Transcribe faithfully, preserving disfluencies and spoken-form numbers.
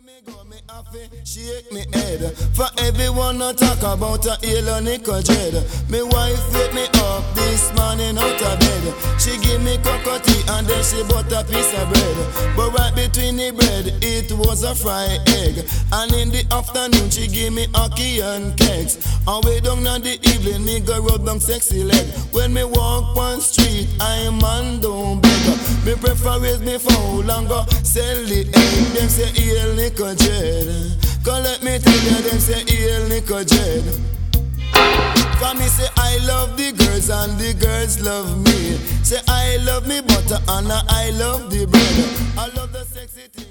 me go, me happy, shake me head. For everyone not talk about a ill nickel dread. Me wife wake me up this morning out of bed. She give me cocoa tea and then she bought a piece of bread. But right between the bread, it was a fried egg. And in the afternoon, she give me ackee and cakes. And way down in the evening, me go rub down sexy leg. When me walk on street, I man don't beg. Me prefer raise me foul and go sell the egg. Them say ill nickel dread. Come let me tell you, them say ill nickel dread. For me say I love the girls and the girls love me. Say I love me butter and I love the bread. I love the sexy thing.